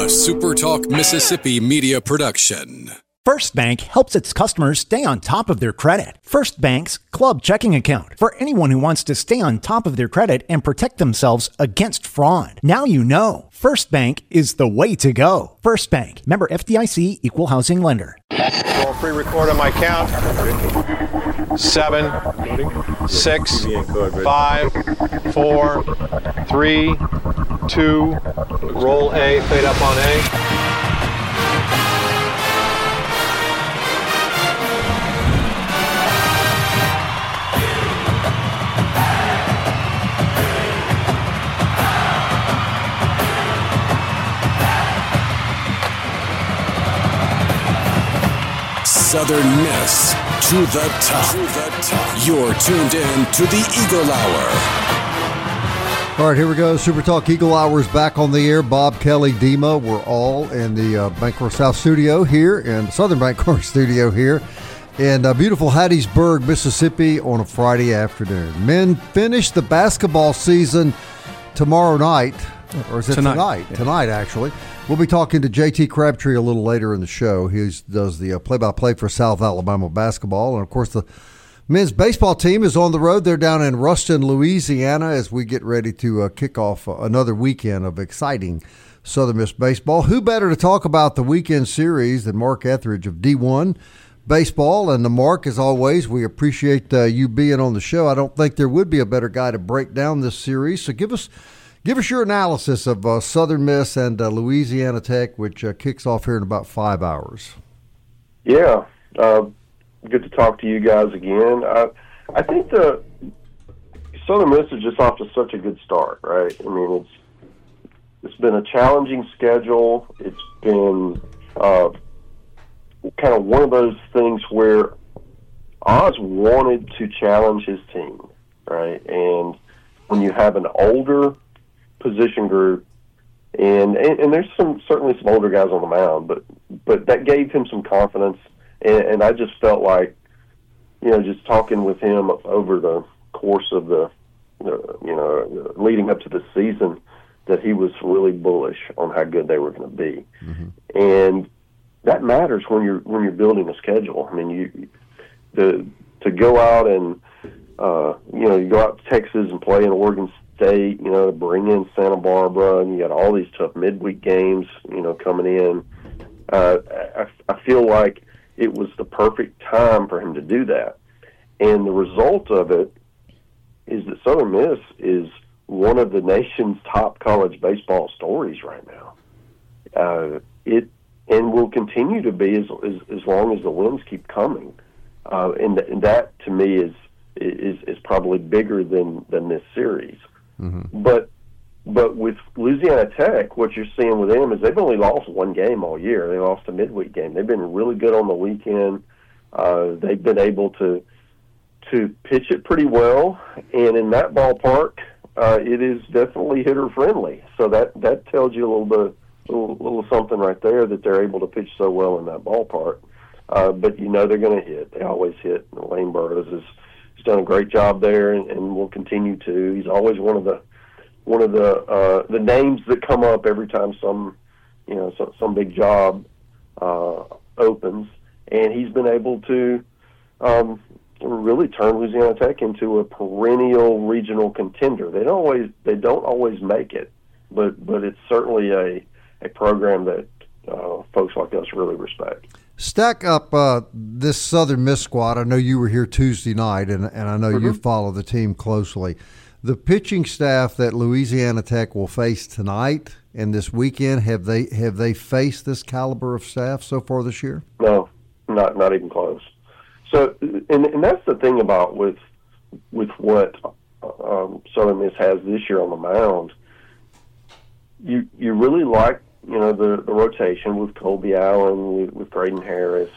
SuperTalk Mississippi media production. First Bank helps its customers stay on top of their credit. First Bank's Club Checking Account, for anyone who wants to stay on top of their credit and protect themselves against fraud. Now you know, First Bank is the way to go. First Bank, member FDIC, equal housing lender. We'll pre-record on my count. 7, 6, 5, 4, 3, 2, roll A, fade up on A. Southern Miss to the top. You're tuned in to the Eagle Hour. All right, here we go. Super Talk Eagle Hour is back on the air. Bob, Kelly, Dima, we're all in the Bancorp South studio here, and Southern Bancorp studio here in beautiful Hattiesburg, Mississippi on a Friday afternoon. Men finish the basketball season tomorrow night, or is it tonight? Yeah. Tonight, actually. We'll be talking to J.T. Crabtree a little later in the show. He does the play-by-play for South Alabama basketball. And, of course, the men's baseball team is on the road. They're down in Ruston, Louisiana, as we get ready to kick off another weekend of exciting Southern Miss baseball. Who better to talk about the weekend series than Mark Etheridge of D1 Baseball? And, Mark, as always, we appreciate you being on the show. I don't think there would be a better guy to break down this series. So give us your analysis of Southern Miss and Louisiana Tech, which kicks off here in about 5 hours. Yeah, good to talk to you guys again. I think the Southern Miss is just off to such a good start, right? I mean, it's been a challenging schedule. It's been kind of one of those things where Oz wanted to challenge his team, right? And when you have an older position group, and there's certainly some older guys on the mound, but that gave him some confidence, and I just felt like, just talking with him over the course of the leading up to the season, that he was really bullish on how good they were going to be, and that matters when you're building a schedule. I mean, to go out and you go out to Texas and play in Oregon State, to bring in Santa Barbara, and you got all these tough midweek games, coming in. I feel like it was the perfect time for him to do that. And the result of it is that Southern Miss is one of the nation's top college baseball stories right now. It will continue to be as long as the wins keep coming. And that, to me, is probably bigger than this series. Mm-hmm. But with Louisiana Tech, what you're seeing with them is they've only lost one game all year. They lost a midweek game. They've been really good on the weekend. They've been able to pitch it pretty well, and in that ballpark, it is definitely hitter friendly. So that tells you a little something right there, that they're able to pitch so well in that ballpark. But they're going to hit. They always hit. Lane Burroughs has done a great job there, and will continue to. He's always one of the names that come up every time some big job opens, and he's been able to really turn Louisiana Tech into a perennial regional contender. They don't always make it, but it's certainly a program that folks like us really respect. Stack up this Southern Miss squad. I know you were here Tuesday night, and I know you follow the team closely. The pitching staff that Louisiana Tech will face tonight and this weekend, have they faced this caliber of staff so far this year? No, not even close. So, and that's the thing about with what Southern Miss has this year on the mound. You really like the rotation with Colby Allen, with Braden Harris,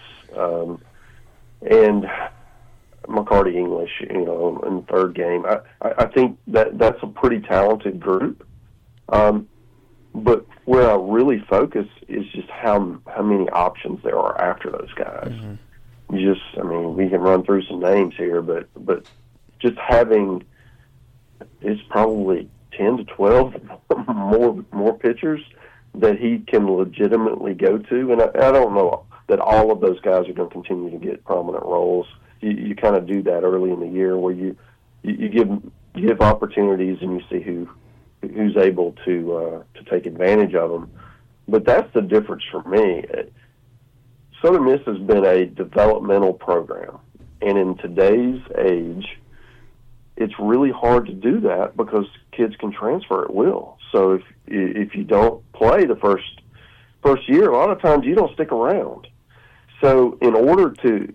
and McCarty English, in the third game. I think that's a pretty talented group. But where I really focus is just how many options there are after those guys. Mm-hmm. We can run through some names here, but just having, it's probably 10 to 12 more pitchers that he can legitimately go to. And I don't know that all of those guys are going to continue to get prominent roles. You kind of do that early in the year where you give opportunities and you see who's able to take advantage of them. But that's the difference for me. Southern Miss has been a developmental program, and in today's age, it's really hard to do that because kids can transfer at will. So if you don't play the first year, a lot of times you don't stick around. So in order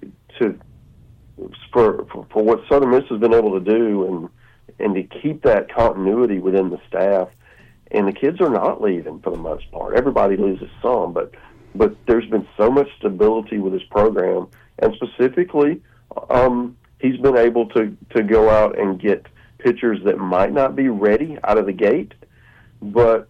for what Southern Miss has been able to do and to keep that continuity within the staff, and the kids are not leaving for the most part. Everybody loses some, but there's been so much stability with this program, and specifically, he's been able to go out and get pitchers that might not be ready out of the gate, but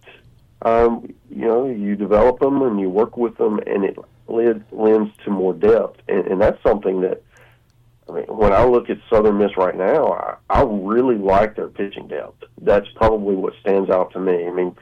you develop them and you work with them, and it lends to more depth, and that's something that, I mean, when I look at Southern Miss right now, I really like their pitching depth. That's probably what stands out to me. I mean,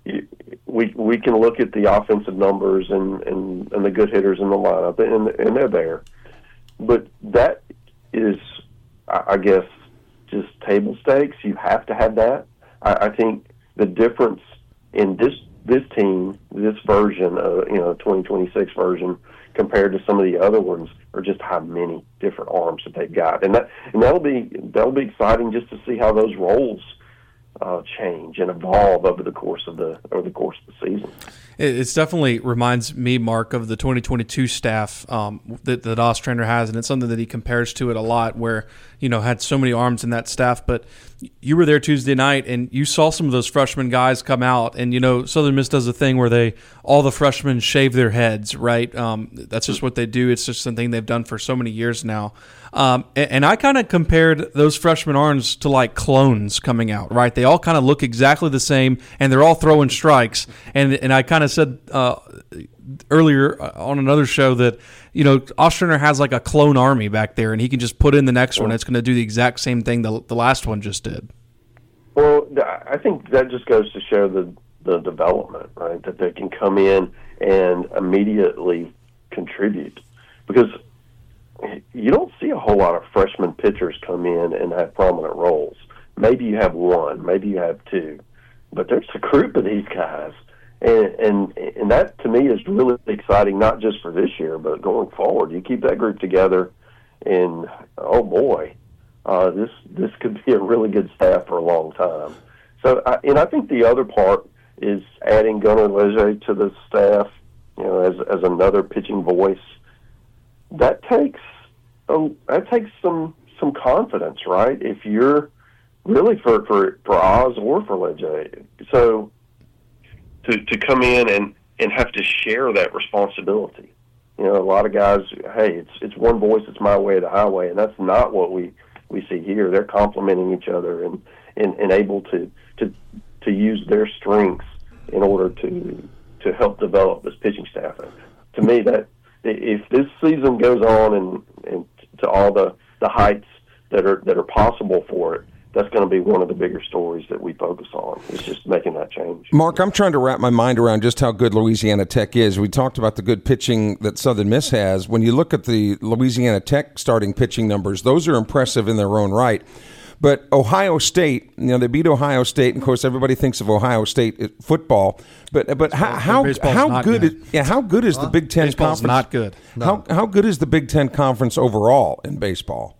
we can look at the offensive numbers and the good hitters in the lineup, and they're there. But that is, I guess, just table stakes. You have to have that. I think the difference in this team, this version of 2026 version, compared to some of the other ones, are just how many different arms that they've got, and that'll be exciting just to see how those roles change and evolve over the course of the season. It's definitely reminds me, Mark, of the 2022 staff that Ostrander has, and it's something that he compares to it a lot, where had so many arms in that staff. But you were there Tuesday night, and you saw some of those freshman guys come out, and Southern Miss does a thing where all the freshmen shave their heads, right? That's just what they do. It's just something they've done for so many years now. And I kind of compared those freshman arms to like clones coming out, right? They all kind of look exactly the same, and they're all throwing strikes. And I kind of said earlier on another show that Ostrander has like a clone army back there, and he can just put in the next one. It's going to do the exact same thing the last one just did. Well, I think that just goes to show the development, right? That they can come in and immediately contribute, because you don't see a whole lot of freshman pitchers come in and have prominent roles. Maybe you have one, maybe you have two, but there's a group of these guys, and that to me is really exciting, not just for this year, but going forward. You keep that group together, and oh boy, this could be a really good staff for a long time. So, I think the other part is adding Gunnar Leger to the staff, as another pitching voice. That takes some confidence, right? If you're really for Oz or for Leger, so to come in and have to share that responsibility. A lot of guys, hey, it's one voice, it's my way or the highway, and that's not what we see here. They're complementing each other and able to use their strengths in order to help develop this pitching staff. To me, that if this season goes on and to all the heights that are possible for it, that's going to be one of the bigger stories that we focus on. It's just making that change. Mark, I'm trying to wrap my mind around just how good Louisiana Tech is. We talked about the good pitching that Southern Miss has. When you look at the Louisiana Tech starting pitching numbers, those are impressive in their own right. But Ohio State, they beat Ohio State, and of course everybody thinks of Ohio State football. But how good is the Big Ten Conference? Not good. No. How good is the Big Ten Conference overall in baseball?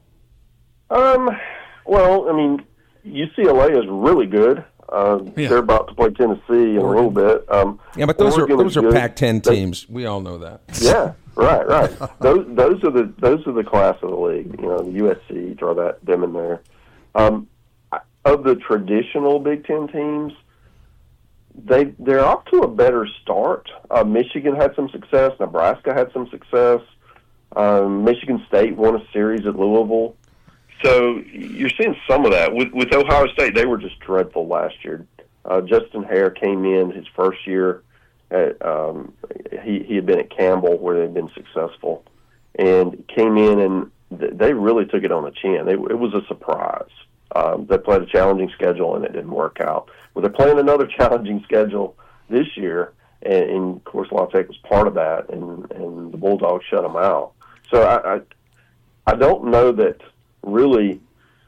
Well, I mean, UCLA is really good. They're about to play Tennessee in a little bit. But those are Pac-10 teams. We all know that. Yeah, right. Those are the class of the league. The USC, throw them in there. Of the traditional Big Ten teams, they're off to a better start. Michigan had some success. Nebraska had some success. Michigan State won a series at Louisville. So you're seeing some of that. With Ohio State, they were just dreadful last year. Justin Hare came in his first year. He had been at Campbell, where they'd been successful, and came in and they really took it on the chin. It was a surprise. They played a challenging schedule, and it didn't work out. Well, they're playing another challenging schedule this year, and of course La Tech was part of that, and the Bulldogs shut them out. So I don't know that really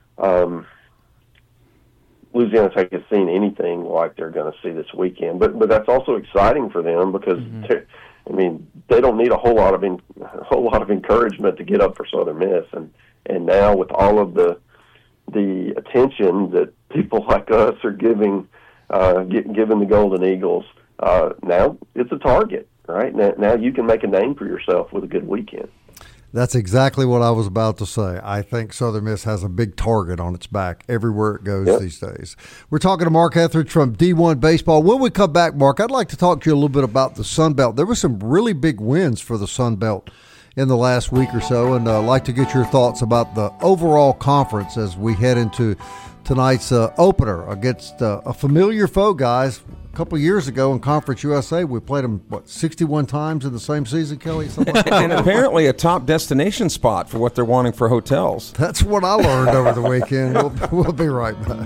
Louisiana Tech has seen anything like they're going to see this weekend, but that's also exciting for them because they don't need a whole lot of encouragement to get up for Southern Miss, and now with all of the attention that people like us are giving the Golden Eagles, now it's a target, right? Now you can make a name for yourself with a good weekend. That's exactly what I was about to say. I think Southern Miss has a big target on its back everywhere it goes these days. We're talking to Mark Etheridge from D1 Baseball. When we come back, Mark, I'd like to talk to you a little bit about the Sun Belt. There were some really big wins for the Sun Belt in the last week or so, and I'd like to get your thoughts about the overall conference as we head into tonight's opener against a familiar foe, guys. A couple of years ago in Conference USA, we played them, 61 times in the same season, Kelly? Something like that. And apparently a top destination spot for what they're wanting for hotels. That's what I learned over the weekend. We'll be right back.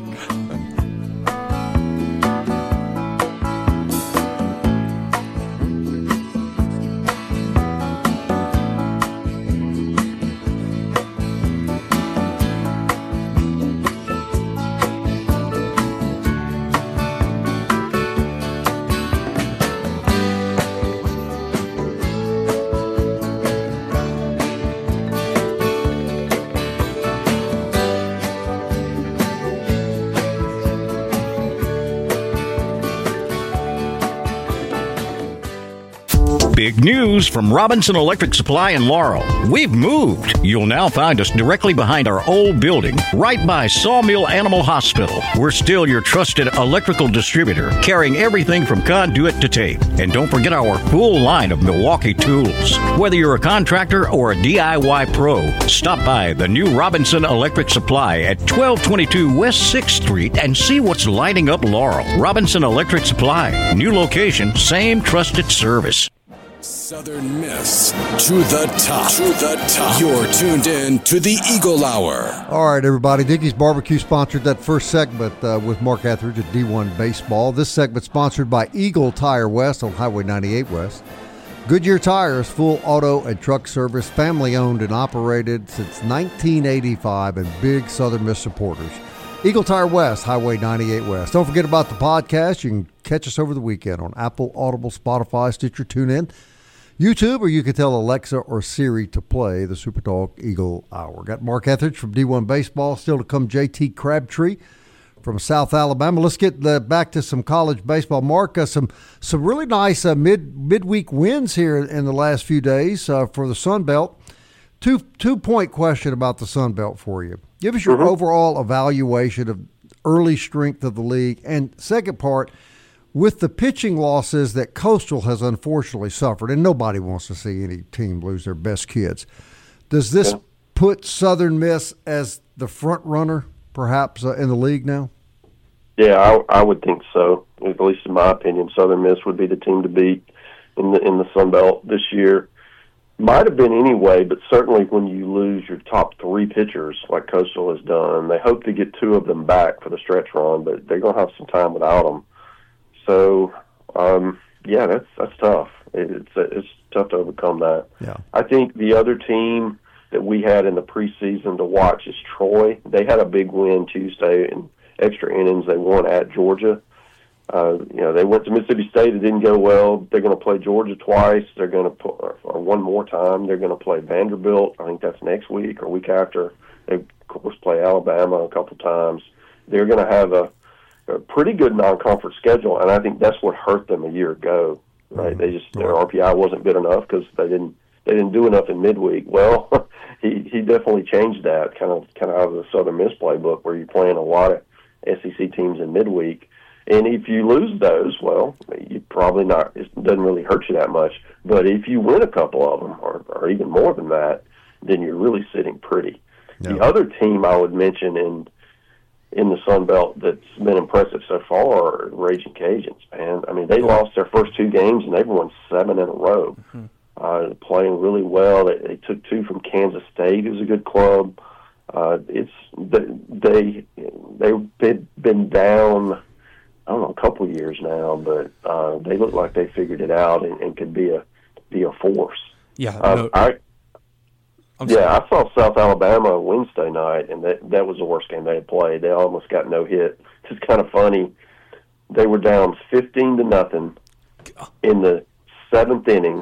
Big news from Robinson Electric Supply in Laurel. We've moved. You'll now find us directly behind our old building, right by Sawmill Animal Hospital. We're still your trusted electrical distributor, carrying everything from conduit to tape. And don't forget our full line of Milwaukee tools. Whether you're a contractor or a DIY pro, stop by the new Robinson Electric Supply at 1222 West 6th Street and see what's lighting up Laurel. Robinson Electric Supply. New location, same trusted service. Southern Miss to the top. To the top. You're tuned in to the Eagle Hour. All right, everybody. Dickey's Barbecue sponsored that first segment with Mark Etheridge at D1 Baseball. This segment sponsored by Eagle Tire West on Highway 98 West. Goodyear Tires, full auto and truck service, family owned and operated since 1985, and big Southern Miss supporters. Eagle Tire West, Highway 98 West. Don't forget about the podcast. You can catch us over the weekend on Apple, Audible, Spotify, Stitcher, TuneIn, YouTube, or you can tell Alexa or Siri to play the SuperTalk Eagle Hour. Got Mark Etheridge from D1 Baseball. Still to come, JT Crabtree from South Alabama. Let's get back to some college baseball. Mark, some really nice midweek wins here in the last few days for the Sun Belt. Two-point question about the Sun Belt for you. Give us your overall evaluation of early strength of the league. And second part, with the pitching losses that Coastal has unfortunately suffered, and nobody wants to see any team lose their best kids, does this put Southern Miss as the front runner perhaps in the league now? Yeah, I would think so. At least in my opinion, Southern Miss would be the team to beat in the Sun Belt this year. Might have been anyway, but certainly when you lose your top three pitchers like Coastal has done, they hope to get two of them back for the stretch run, but they're going to have some time without them. So, that's tough. It's tough to overcome that. Yeah. I think the other team that we had in the preseason to watch is Troy. They had a big win Tuesday in extra innings. They won at Georgia. They went to Mississippi State. It didn't go well. They're going to play Georgia twice. They're going to or one more time. They're going to play Vanderbilt. I think that's next week or week after. They, of course, play Alabama a couple times. They're going to have a pretty good non-conference schedule, and I think that's what hurt them a year ago. Right? They just their RPI wasn't good enough because they didn't do enough in midweek. Well, he definitely changed that kind of out of the Southern Miss playbook where you're playing a lot of SEC teams in midweek. And if you lose those, well, you probably not. It doesn't really hurt you that much. But if you win a couple of them, or even more than that, then you're really sitting pretty. Yeah. The other team I would mention in the Sun Belt that's been impressive so far are Raging Cajuns. Man, I mean, they lost their first two games and they've won 7 in a row. Playing really well. They took 2 from Kansas State, who's a good club. They've been down don't know, a couple years now, but they look like they figured it out and could be a force. Yeah, I saw South Alabama Wednesday night, and that was the worst game they had played. They almost got no hit. It's kind of funny. They were down 15-0 in the 7th inning.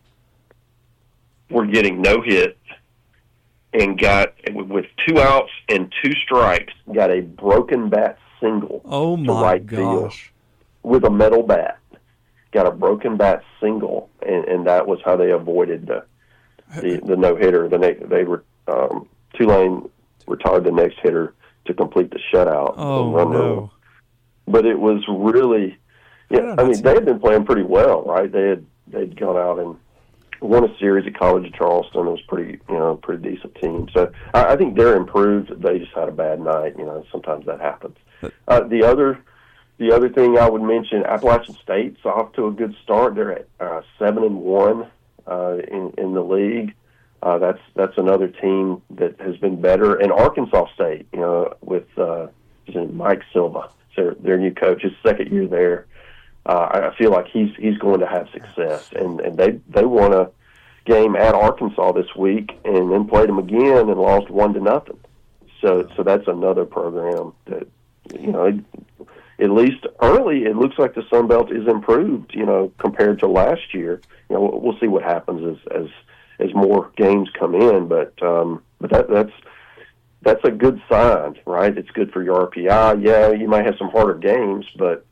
We're getting no hit, and got, with 2 outs and 2 strikes, got a broken bat single to right field with a metal bat. Got a broken bat single, and that was how they avoided the no hitter. Tulane retired the next hitter to complete the shutout. No! But it was really, I mean, they had been playing pretty well, right? They'd gone out and won a series at College of Charleston. It was pretty decent team. So I think they're improved. They just had a bad night. Sometimes that happens. The other thing I would mention, Appalachian State's off to a good start. They're at 7-1 in the league. That's another team that has been better. And Arkansas State, with Mike Silva, their new coach, his second year there. I feel like he's going to have success, and they won a game at Arkansas this week, and then played them again and lost 1-0. So that's another program that at least early it looks like the Sun Belt is improved, compared to last year. We'll see what happens as more games come in, but that's a good sign, right? It's good for your RPI. Yeah, you might have some harder games, but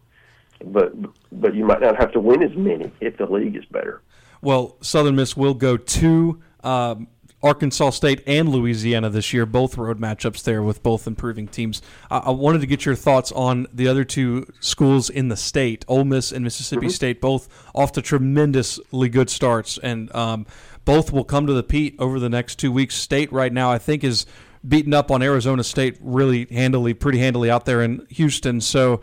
you might not have to win as many if the league is better. Well, Southern Miss will go to Arkansas State and Louisiana this year, both road matchups there with both improving teams. I wanted to get your thoughts on the other two schools in the state, Ole Miss and Mississippi State, both off to tremendously good starts, and both will come to the Pete over the next 2 weeks. State right now, I think, is beaten up on Arizona State pretty handily out there in Houston. So,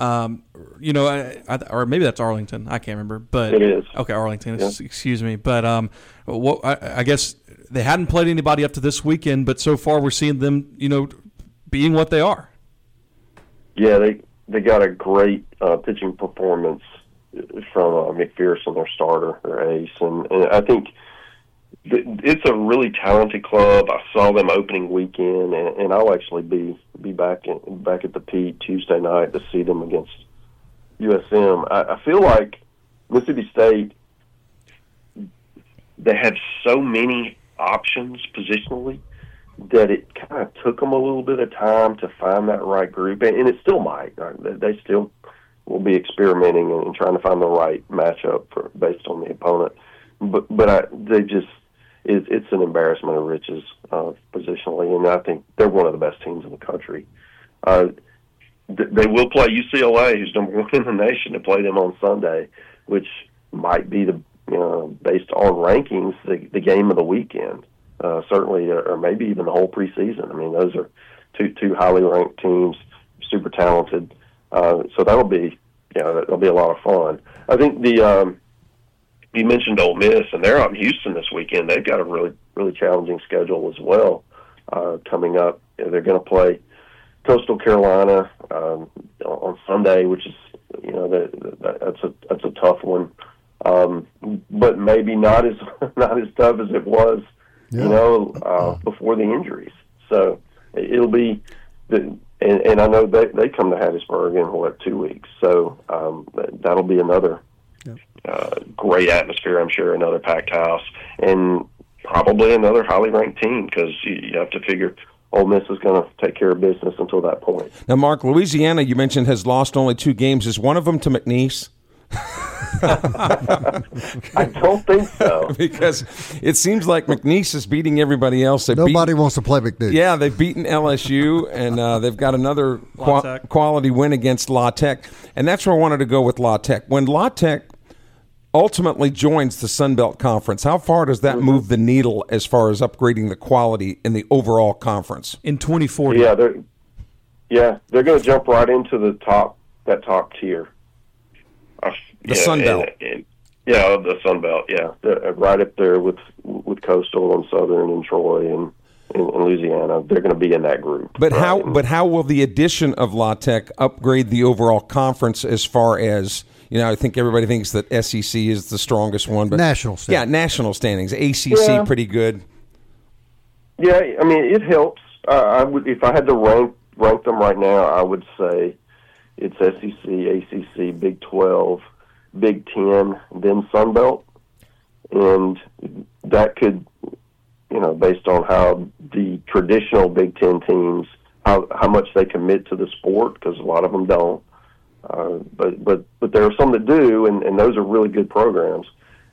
or maybe that's Arlington. I can't remember, but it is. Okay, Arlington. Yeah. Excuse me, but I guess they hadn't played anybody up to this weekend, but so far we're seeing them, being what they are. Yeah, they got a great pitching performance from McPherson, their starter, their ace, and I think it's a really talented club. I saw them opening weekend, and I'll actually be back at the Pete Tuesday night to see them against USM. I feel like Mississippi State, they have so many options positionally that it kind of took them a little bit of time to find that right group, and it still might. They still will be experimenting and trying to find the right matchup based on the opponent. But it's an embarrassment of riches positionally, and I think they're one of the best teams in the country. They will play UCLA, who's number 1 in the nation, to play them on Sunday, which might be based on rankings, the game of the weekend, certainly, or maybe even the whole preseason. I mean, those are two highly ranked teams, super talented. So that'll be a lot of fun. I think you mentioned Ole Miss, and they're out in Houston this weekend. They've got a really, really challenging schedule as well coming up. They're going to play Coastal Carolina on Sunday, which is that's a tough one, but maybe not as tough as it was, before the injuries. So it'll be, and I know they come to Hattiesburg in 2 weeks. So that'll be another. Great atmosphere, I'm sure, another packed house, and probably another highly ranked team, because you have to figure Ole Miss is going to take care of business until that point. Now, Mark, Louisiana, you mentioned, has lost only 2 games. Is one of them to McNeese? I don't think so. Because it seems like McNeese is beating everybody else. Nobody wants to play McNeese. Yeah, they've beaten LSU, and they've got another quality win against La Tech. And that's where I wanted to go with La Tech. When La Tech ultimately joins the Sun Belt Conference, how far does that move the needle as far as upgrading the quality in the overall conference? In 2040. Yeah, they're going to jump right into that top tier. The Sun Belt. The Sun Belt, yeah. They're right up there with Coastal and Southern and Troy in Louisiana, they're going to be in that group. But right? how will the addition of La Tech upgrade the overall conference as far as, I think everybody thinks that SEC is the strongest one, but national standings. Yeah, national standings. ACC pretty good. Yeah, I mean, it helps. I would, if I had to rank them right now, I would say it's SEC, ACC, Big 12, Big 10, then Sun Belt, and that could, based on how the traditional Big 10 teams, how much they commit to the sport, because a lot of them don't. But there are some that do, and those are really good programs.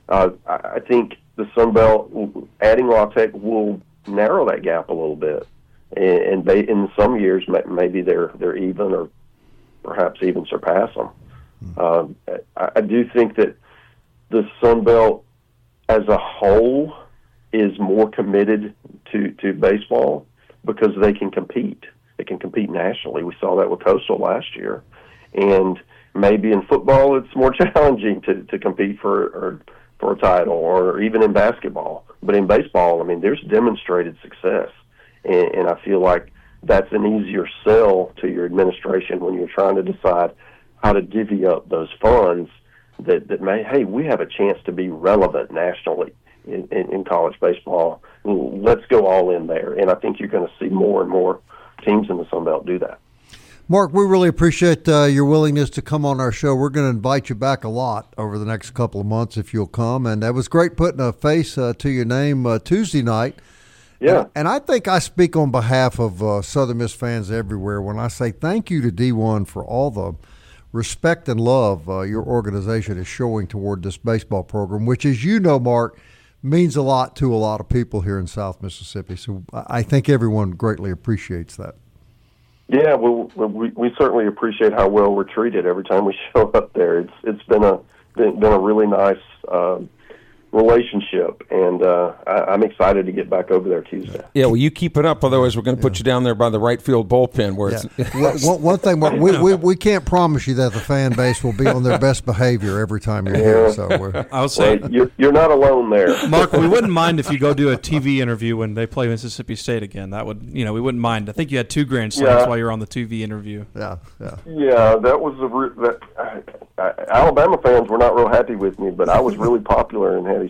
I think the Sun Belt, adding La Tech, will narrow that gap a little bit, and they, in some years maybe they're even, or perhaps even surpass them. I do think that the Sun Belt as a whole is more committed to baseball because they can compete. They can compete nationally. We saw that with Coastal last year. And maybe in football it's more challenging to compete for a title, or even in basketball. But in baseball, I mean, there's demonstrated success. And I feel like that's an easier sell to your administration when you're trying to decide how to divvy up those funds that may, hey, we have a chance to be relevant nationally in college baseball. Let's go all in there. And I think you're going to see more and more teams in the Sun Belt do that. Mark, we really appreciate your willingness to come on our show. We're going to invite you back a lot over the next couple of months if you'll come. And that was great putting a face to your name Tuesday night. Yeah. And I think I speak on behalf of Southern Miss fans everywhere when I say thank you to D1 for all the respect and love your organization is showing toward this baseball program, which, as you know, Mark, means a lot to a lot of people here in South Mississippi. So I think everyone greatly appreciates that. Yeah, well, we certainly appreciate how well we're treated every time we show up there. It's been a really nice relationship, and I'm excited to get back over there Tuesday. Yeah, well, you keep it up, otherwise we're going to put you down there by the right field bullpen. Where it's one thing, Mark, we can't promise you that the fan base will be on their best behavior every time you're here. So I would say you're not alone there, Mark. We wouldn't mind if you go do a TV interview when they play Mississippi State again. That would, we wouldn't mind. I think you had 2 grand slams while you were on the TV interview. Yeah. That was Alabama fans were not real happy with me, but I was really popular in Hattiesburg.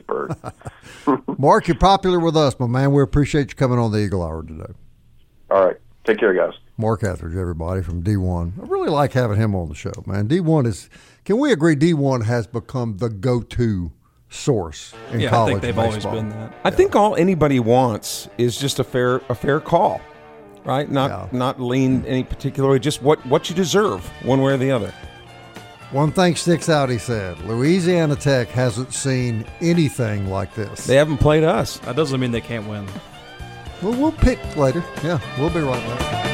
Mark, you're popular with us, my man. We appreciate you coming on the Eagle Hour today. All right. Take care, guys. Mark Etheridge, everybody, from D1. I really like having him on the show, man. D1 is, can we agree D1 has become the go-to source in college I think they've baseball. always been that. I think all anybody wants is just a fair call, right? Not lean any particular way, just what you deserve, one way or the other. One thing sticks out, he said. Louisiana Tech hasn't seen anything like this. They haven't played us. That doesn't mean they can't win. Well, we'll pick later. Yeah, we'll be right back.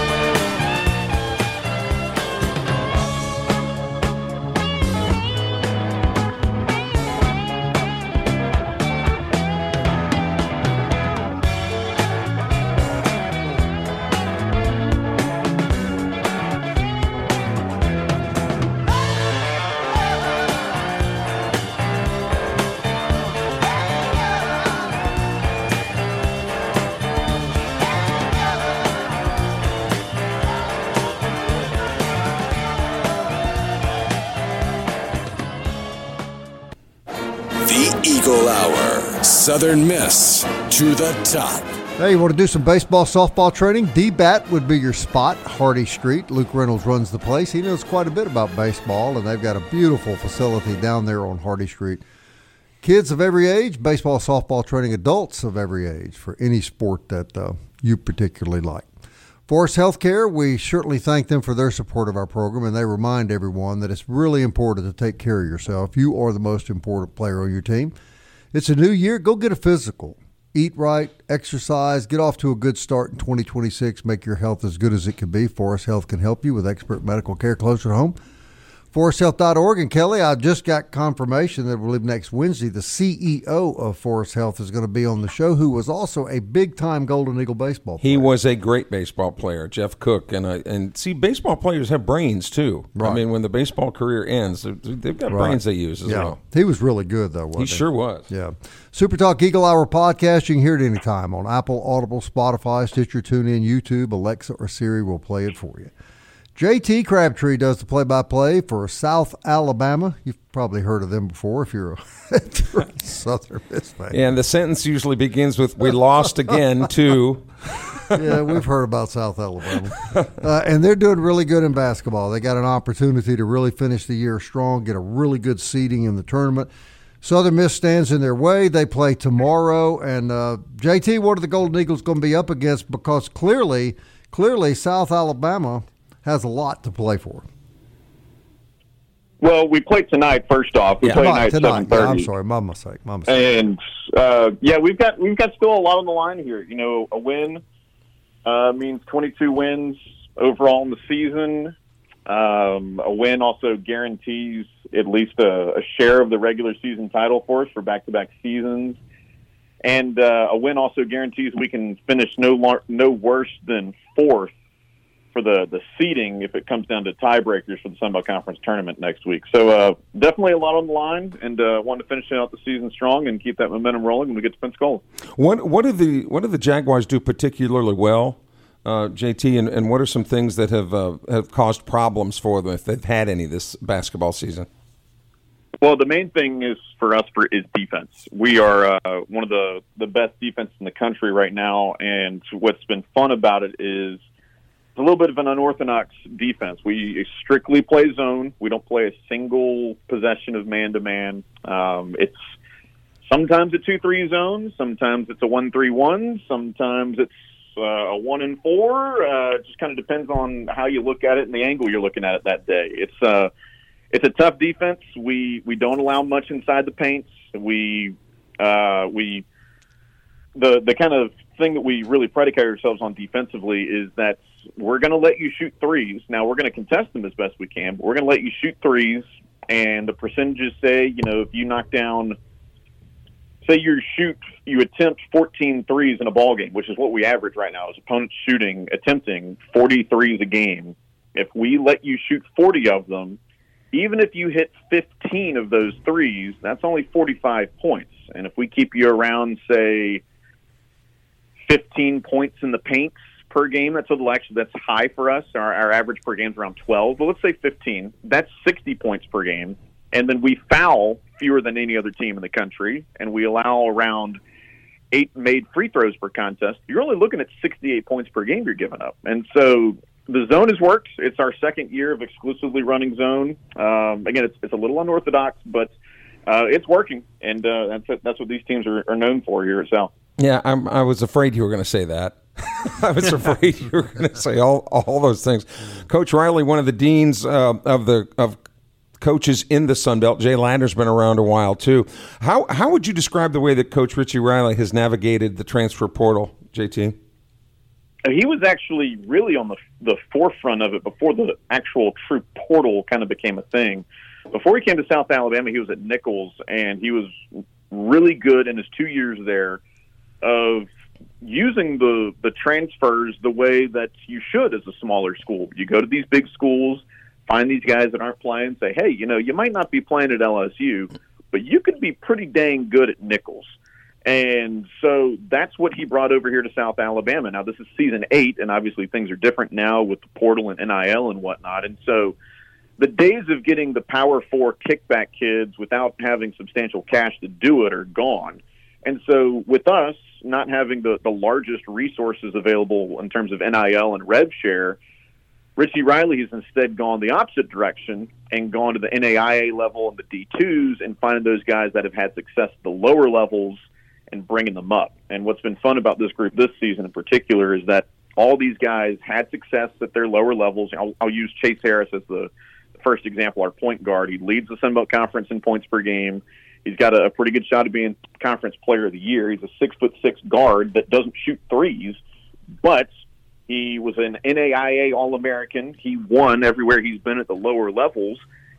Eagle Hour. Southern Miss to the top. Hey, you want to do some baseball, softball training? D-Bat would be your spot. Hardy Street. Luke Reynolds runs the place. He knows quite a bit about baseball, and they've got a beautiful facility down there on Hardy Street. Kids of every age, baseball, softball training, adults of every age for any sport that you particularly like. Forest Healthcare, we certainly thank them for their support of our program, and they remind everyone that it's really important to take care of yourself. You are the most important player on your team. It's a new year. Go get a physical. Eat right, exercise, get off to a good start in 2026. Make your health as good as it can be. Forest Health can help you with expert medical care closer to home. ForestHealth.org. And Kelly, I just got confirmation that I believe next Wednesday the CEO of Forest Health is going to be on the show, who was also a big-time Golden Eagle baseball player. He was a great baseball player, Jeff Cook. And see, baseball players have brains, too. Right. I mean, when the baseball career ends, they've got brains they use as well. He was really good, though, wasn't he? He sure was. Yeah. Super Talk Eagle Hour podcast, you can hear it anytime on Apple, Audible, Spotify, Stitcher, TuneIn, YouTube, Alexa, or Siri will play it for you. JT Crabtree does the play-by-play for South Alabama. You've probably heard of them before if you're a Southern Miss fan. Yeah, and the sentence usually begins with, "We lost again to..." Yeah, we've heard about South Alabama. And they're doing really good in basketball. They got an opportunity to really finish the year strong, get a really good seeding in the tournament. Southern Miss stands in their way. They play tomorrow. And, JT, what are the Golden Eagles going to be up against? Because clearly South Alabama has a lot to play for. Well, we play tonight. First off, we play tonight at 7:30. Yeah, I'm sorry, my mistake. And we've got still a lot on the line here. You know, a win means 22 wins overall in the season. A win also guarantees at least a share of the regular season title for us for back-to-back seasons. And a win also guarantees we can finish no worse than fourth for the seeding if it comes down to tiebreakers for the Sun Belt Conference tournament next week. So definitely a lot on the line, and want to finish out the season strong and keep that momentum rolling when we get to Pensacola. What do the Jaguars do particularly well, JT, and what are some things that have caused problems for them if they've had any this basketball season? Well, the main thing is for us is defense. We are one of the best defenses in the country right now, and what's been fun about it is it's a little bit of an unorthodox defense. We strictly play zone. We don't play a single possession of man-to-man. It's sometimes a 2-3 zone. Sometimes it's a 1-3-1. Sometimes it's a 1-4. It just kind of depends on how you look at it and the angle you're looking at it that day. It's a tough defense. We don't allow much inside the paints. The kind of thing that we really predicate ourselves on defensively is that we're going to let you shoot threes. Now, we're going to contest them as best we can, but we're going to let you shoot threes, and the percentages say, if you knock down, say you attempt 14 threes in a ball game, which is what we average right now, as opponents attempting 40 threes a game. If we let you shoot 40 of them, even if you hit 15 of those threes, that's only 45 points. And if we keep you around, say, 15 points in the paints per game, that's high for us. Our average per game is around 12, but let's say 15. That's 60 points per game. And then we foul fewer than any other team in the country, and we allow around 8 made free throws per contest. You're only looking at 68 points per game you're giving up. And so the zone has worked. It's our second year of exclusively running zone. Again, it's a little unorthodox, but it's working, and that's what these teams are known for here at South. Yeah, I was afraid you were going to say that. I was afraid you were going to say all those things. Coach Riley, one of the deans of coaches in the Sun Belt. Jay Ladner's been around a while too. How would you describe the way that Coach Richie Riley has navigated the transfer portal, JT? He was actually really on the forefront of it before the actual true portal kind of became a thing. Before he came to South Alabama, he was at Nichols, and he was really good in his 2 years there of using the transfers the way that you should as a smaller school. You go to these big schools, find these guys that aren't playing, say, hey, you might not be playing at LSU, but you could be pretty dang good at Nichols. And so that's what he brought over here to South Alabama. Now, this is season 8, and obviously things are different now with the portal and NIL and whatnot. And so the days of getting the Power 4 kickback kids without having substantial cash to do it are gone. And so with us not having the largest resources available in terms of NIL and rev share, Richie Riley has instead gone the opposite direction and gone to the NAIA level and the D2s and finding those guys that have had success at the lower levels and bringing them up. And what's been fun about this group this season in particular is that all these guys had success at their lower levels. I'll use Chase Harris as the first example, our point guard. He leads the Sun Belt Conference in points per game. He's got a pretty good shot of being Conference Player of the Year. He's a 6'6" guard that doesn't shoot threes, but he was an NAIA All-American. He won everywhere he's been at the lower levels.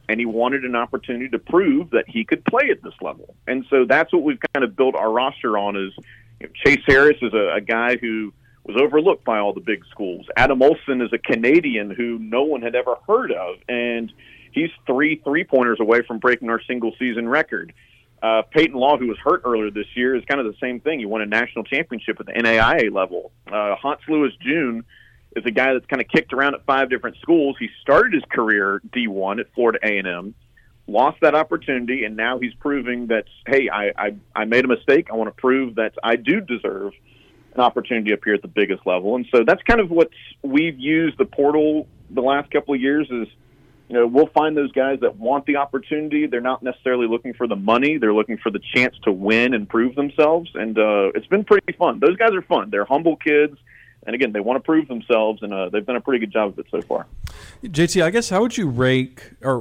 and he wanted an opportunity to prove that he could play at this level. And so that's what we've kind of built our roster on is Chase Harris is a guy who was overlooked by all the big schools. Adam Olsen is a Canadian who no one had ever heard of, and he's 3 3-pointers away from breaking our single-season record. Peyton Law, who was hurt earlier this year, is kind of the same thing. He won a national championship at the NAIA level. Hans Lewis June is a guy that's kind of kicked around at 5 different schools. He started his career D1 at Florida A&M, lost that opportunity, and now he's proving that, hey, I made a mistake. I want to prove that I do deserve an opportunity up here at the biggest level. And so that's kind of what we've used the portal the last couple of years is, we'll find those guys that want the opportunity. They're not necessarily looking for the money. They're looking for the chance to win and prove themselves. And it's been pretty fun. Those guys are fun. They're humble kids. And, again, they want to prove themselves, and they've done a pretty good job of it so far. JT, I guess how would you rate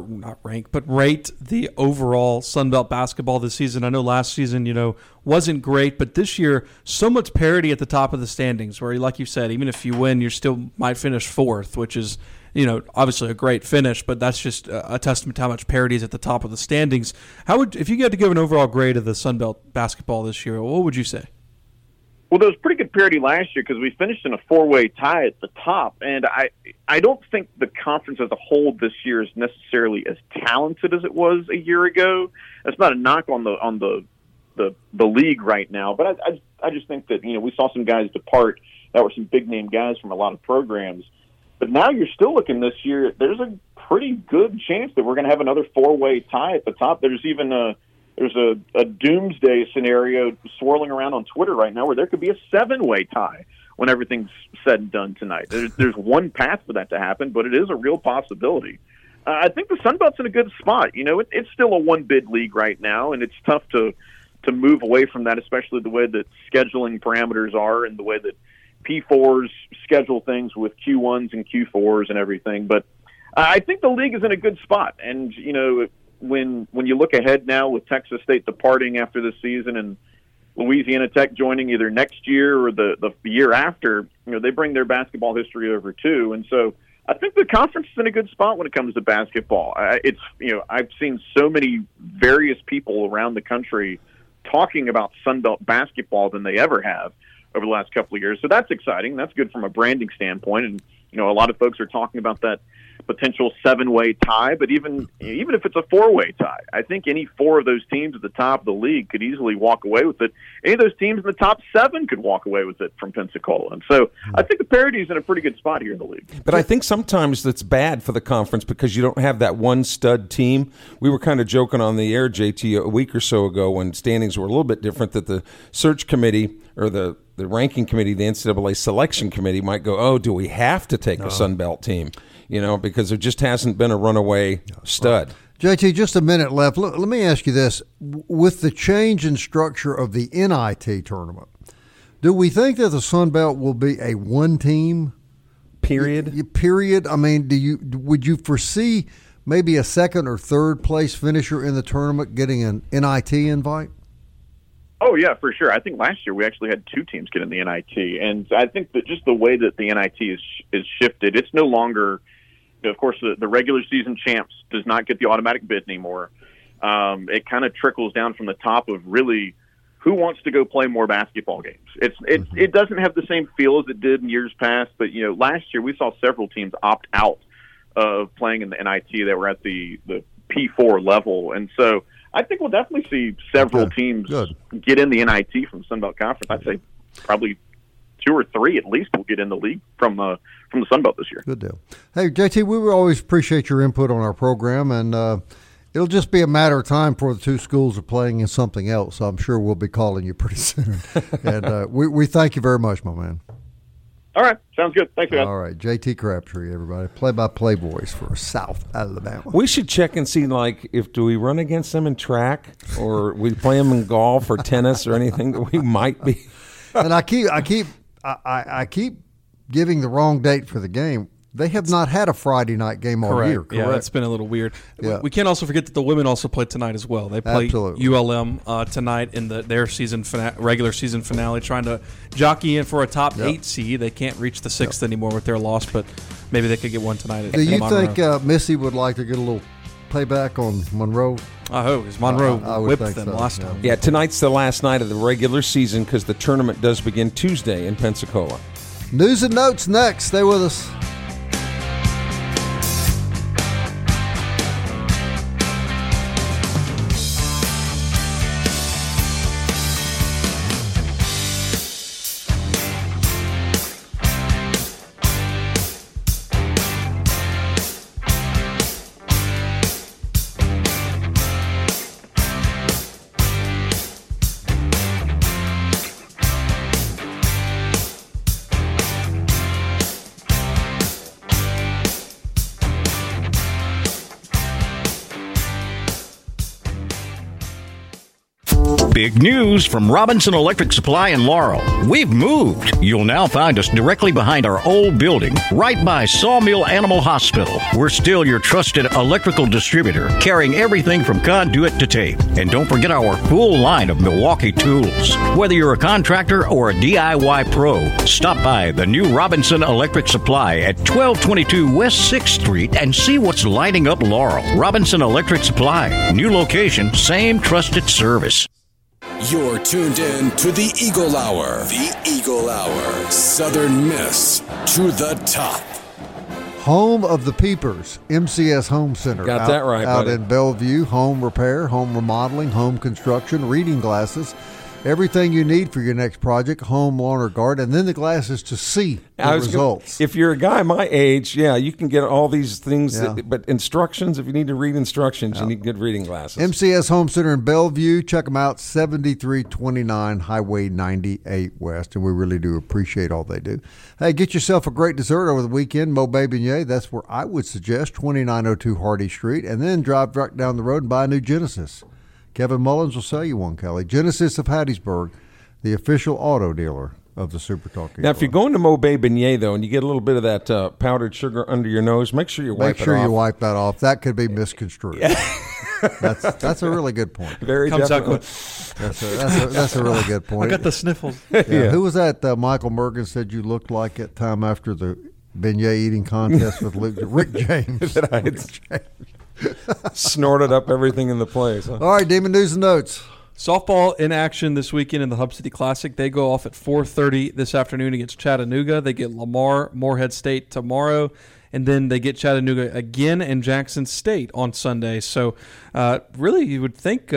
the overall Sun Belt basketball this season? I know last season, wasn't great, but this year, so much parity at the top of the standings where, like you said, even if you win, you still might finish 4th, which is, obviously a great finish, but that's just a testament to how much parity is at the top of the standings. If you had to give an overall grade of the Sun Belt basketball this year, what would you say? Well, there was pretty good parity last year because we finished in a 4-way tie at the top, and I don't think the conference as a whole this year is necessarily as talented as it was a year ago. That's not a knock on the league right now, but I just think that we saw some guys depart that were some big name guys from a lot of programs. But now you're still looking this year. There's a pretty good chance that we're going to have another 4-way tie at the top. There's even There's a doomsday scenario swirling around on Twitter right now where there could be a 7-way tie when everything's said and done tonight. There's one path for that to happen, but it is a real possibility. I think the Sun Belt's in a good spot. It's still a one-bid league right now, and it's tough to move away from that, especially the way that scheduling parameters are and the way that P4s schedule things with Q1s and Q4s and everything. But I think the league is in a good spot, and when you look ahead now with Texas State departing after this season and Louisiana Tech joining either next year or the year after, they bring their basketball history over too. And so I think the conference is in a good spot when it comes to basketball. I've seen so many various people around the country talking about Sun Belt basketball than they ever have over the last couple of years. So that's exciting. That's good from a branding standpoint. And, a lot of folks are talking about that potential 7-way tie, but even if it's a 4-way tie, I think any 4 of those teams at the top of the league could easily walk away with it. Any of those teams in the top 7 could walk away with it from Pensacola. And so I think the parity is in a pretty good spot here in the league. But I think sometimes that's bad for the conference because you don't have that one stud team. We were kind of joking on the air, JT, a week or so ago when standings were a little bit different, that the search committee or the ranking committee, the NCAA selection committee might go, oh, do we have to take a Sun Belt team? Because there just hasn't been a runaway stud. JT, just a minute left. Let me ask you this. With the change in structure of the NIT tournament, do we think that the Sun Belt will be a one-team? Period? I mean, would you foresee maybe a second or third place finisher in the tournament getting an NIT invite? Oh, yeah, for sure. I think last year we actually had 2 teams get in the NIT, and I think that just the way that the NIT is shifted, it's no longer, of course, the regular season champs does not get the automatic bid anymore. It kind of trickles down from the top of really who wants to go play more basketball games. It doesn't have the same feel as it did in years past, but last year we saw several teams opt out of playing in the NIT that were at the P4 level, and so I think we'll definitely see several teams get in the NIT from the Sun Belt Conference. I'd say probably 2 or 3 at least will get in the league from the Sun Belt this year. Good deal. Hey, JT, we will always appreciate your input on our program, and it'll just be a matter of time before the 2 schools are playing in something else. So I'm sure we'll be calling you pretty soon. And we thank you very much, my man. All right. Sounds good. Thanks, guys. All right. JT Crabtree, everybody. Play-by-play voice for South Alabama. We should check and see, do we run against them in track or we play them in golf or tennis or anything that we might be. And I keep giving the wrong date for the game. They have not had a Friday night game all year, correct? Yeah, it's been a little weird. Yeah. We can't also forget that the women also play tonight as well. They play Absolutely. ULM tonight in their regular season finale, trying to jockey in for a top 8 seed. They can't reach the 6th anymore with their loss, but maybe they could get one tonight. Do you think Missy would like to get a little payback on Monroe? I hope, because Monroe I would whipped think them so, last yeah. time. Yeah, tonight's the last night of the regular season because the tournament does begin Tuesday in Pensacola. News and notes next. Stay with us. Big news from Robinson Electric Supply in Laurel. We've moved. You'll now find us directly behind our old building, right by Sawmill Animal Hospital. We're still your trusted electrical distributor, carrying everything from conduit to tape. And don't forget our full line of Milwaukee tools. Whether you're a contractor or a DIY pro, stop by the new Robinson Electric Supply at 1222 West 6th Street and see what's lighting up Laurel. Robinson Electric Supply. New location, same trusted service. You're tuned in to the Eagle Hour. The Eagle Hour. Southern Miss to the top. Home of the Peepers, MCS Home Center. Got that right, Out buddy. in Bellevue, home repair, home remodeling, home construction, reading glasses. Everything you need for your next project, home, lawn, or garden, and then the glasses to see the results. If you're a guy my age, yeah, you can get all these things. Yeah. But instructions, if you need to read instructions, you need good reading glasses. MCS Home Center in Bellevue. Check them out, 7329 Highway 98 West, and we really do appreciate all they do. Hey, get yourself a great dessert over the weekend, Mo Beignet. That's where I would suggest, 2902 Hardy Street, and then drive right down the road and buy a new Genesis. Kevin Mullins will sell you one, Kelly. Genesis of Hattiesburg, the official auto dealer of the Super Talk. Now, if you're going to Mo Beignet, though, and you get a little bit of that powdered sugar under your nose, make sure you wipe it off. Make sure you wipe that off. That could be misconstrued. That's a really good point. Very Comes out definitely. That's a really good point. I got the sniffles. Yeah. Who was that? Michael Mergen said you looked like at time after the beignet eating contest with Rick James. That I had snorted up everything in the place. Huh? All right, Demon, news and notes. Softball in action this weekend in the Hub City Classic. They go off at 4:30 this afternoon against Chattanooga. They get Lamar, Morehead State tomorrow, and then they get Chattanooga again and Jackson State on Sunday. So really you would think,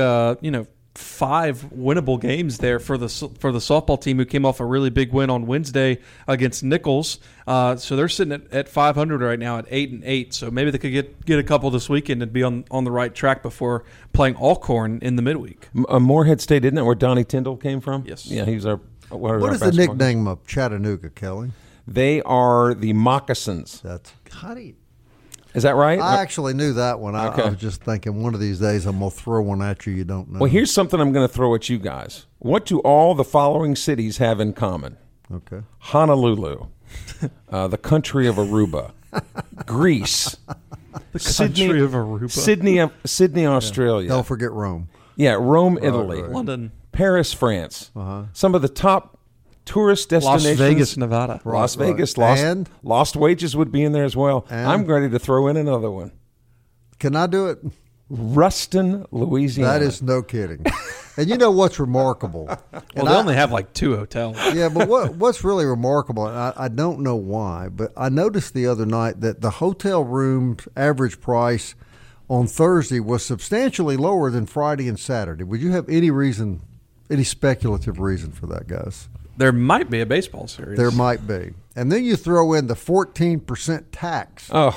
5 winnable games there for the softball team, who came off a really big win on Wednesday against Nichols. So they're sitting at 500 right now at 8-8. So maybe they could get a couple this weekend and be on the right track before playing Alcorn in the midweek. Morehead State, isn't that where Donnie Tyndall came from? Yes. Yeah, he's our. What is the nickname of Chattanooga, Kelly? They are the Moccasins. That's how do you? Is that right? I actually knew that one. Okay. I was just thinking one of these days I'm going to throw one at you don't know. Well, here's something I'm going to throw at you guys. What do all the following cities have in common? Okay. Honolulu, the country of Aruba, Greece, The country of Aruba. Sydney, Australia. Don't forget Rome. Yeah, Rome, Italy, right. London. Paris, France. Some of the top tourist Las destinations. Vegas, Nevada. Las Right, Vegas, right. Lost Wages would be in there as well. And? I'm ready to throw in another one. Can I do it? Ruston, Louisiana. That is no kidding. And you know what's remarkable? Well, And they only have like 2 hotels. Yeah, but what's really remarkable, and I don't know why, but I noticed the other night that the hotel room average price on Thursday was substantially lower than Friday and Saturday. Would you have any speculative reason for that, guys? There might be a baseball series. There might be. And then you throw in the 14% tax. Oh.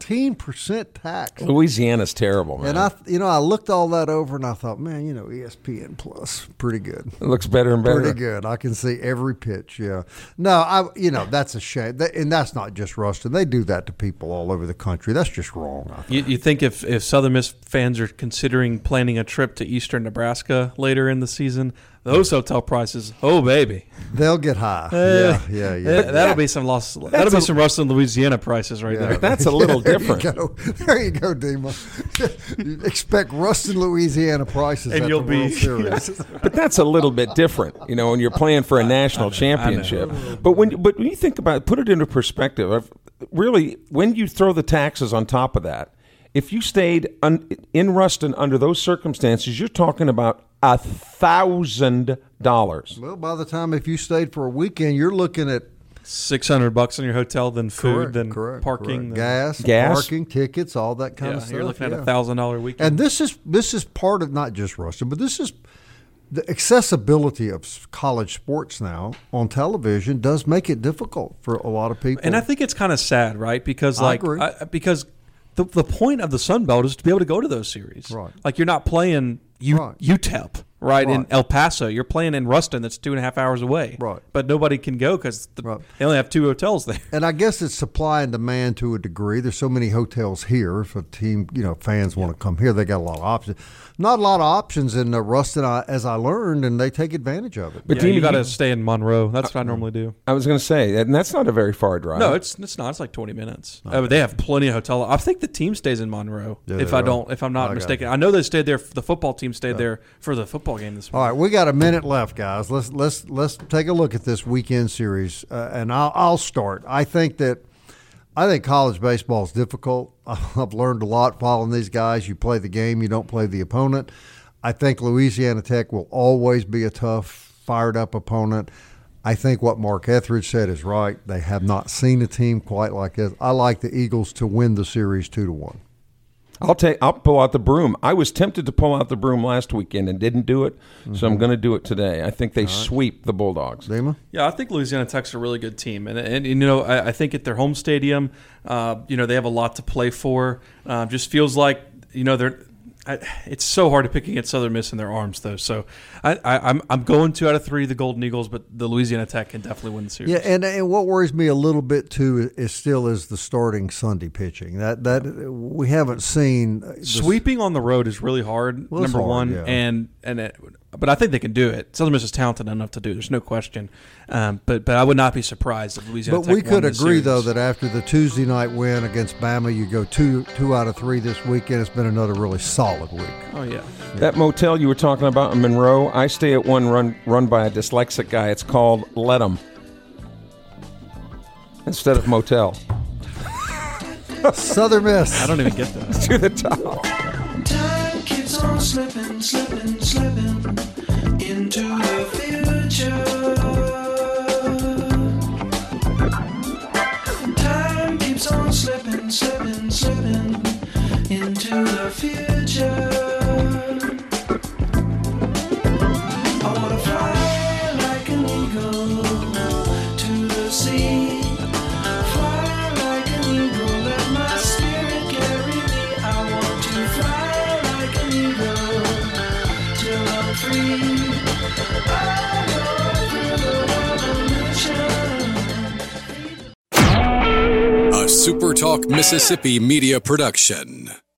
14% tax. Louisiana's terrible, man. And I looked all that over and I thought, man, ESPN Plus, pretty good. It looks better and better. Pretty good. I can see every pitch. Yeah. No, that's a shame. And that's not just Ruston. They do that to people all over the country. That's just wrong. I think. You think if Southern Miss fans are considering planning a trip to eastern Nebraska later in the season, those hotel prices, oh baby, they'll get high. Yeah. That'll be some loss. That'll be some Ruston, Louisiana prices right there. That's a little different. There you go, Dima. Expect Ruston, Louisiana prices And at you'll the World be- Series. But that's a little bit different, when you're playing for a national championship. But when you think about it, put it into perspective. Really, when you throw the taxes on top of that, If you stayed in Ruston under those circumstances, you're talking about $1,000. Well, by the time if you stayed for a weekend, you're looking at $600 in your hotel, then food, then parking, gas, parking, tickets, all that kind of stuff. You're looking at $1,000 weekend. And this is part of not just Ruston, but this is the accessibility of college sports now on television does make it difficult for a lot of people. And I think it's kind of sad, right? Because because the point of the Sun Belt is to be able to go to those series. Right. Like you're not playing UTEP. Right, in El Paso. You're playing in Ruston that's 2.5 hours away. Right. But nobody can go because they only have 2 hotels there. And I guess it's supply and demand to a degree. There's so many hotels here. If a team, fans want to come here, they got a lot of options. Not a lot of options in Ruston, as I learned, and they take advantage of it. But you got to stay in Monroe. That's what I normally do. I was going to say, and that's not a very far drive. No, it's not. It's like 20 minutes. They have plenty of hotel. I think the team stays in Monroe. If I'm not mistaken. I know they stayed there. The football team stayed there for the football game this morning. All right, we got a minute left, guys. Let's take a look at this weekend series, and I'll start. I think college baseball is difficult. I've learned a lot following these guys. You play the game, you don't play the opponent. I think Louisiana Tech will always be a tough, fired-up opponent. I think what Mark Etheridge said is right. They have not seen a team quite like this. I like the Eagles to win the series 2-1. I'll pull out the broom. I was tempted to pull out the broom last weekend and didn't do it, so I'm going to do it today. I think they sweep the Bulldogs. Dima? Yeah, I think Louisiana Tech's a really good team, and I think at their home stadium, they have a lot to play for. Just feels like they're. It's so hard to pick against Southern Miss in their arms, though. So I'm going 2 out of 3 the Golden Eagles, but the Louisiana Tech can definitely win the series. Yeah, and what worries me a little bit too is the starting Sunday pitching. That we haven't seen. Sweeping on the road is really hard. Well, number hard, one, yeah. But I think they can do it. Southern Miss is talented enough to do it. There's no question. But I would not be surprised if Louisiana Tech won. But we could agree, series. Though, that after the Tuesday night win against Bama, you go 2 out of 3 this weekend. It's been another really solid week. Oh yeah. That motel you were talking about in Monroe, I stay at one run by a dyslexic guy. It's called Let 'em instead of motel. Southern Miss. I don't even get that. To the top. Time keeps on slipping, slipping, slipping into the future. Time keeps on slipping, slipping, slipping into the future. I wanna fly like an eagle to the sea. Fly like an eagle, let my spirit carry me. I want to fly like an eagle till I'm free. I go through the revolution. A SuperTalk Mississippi media production.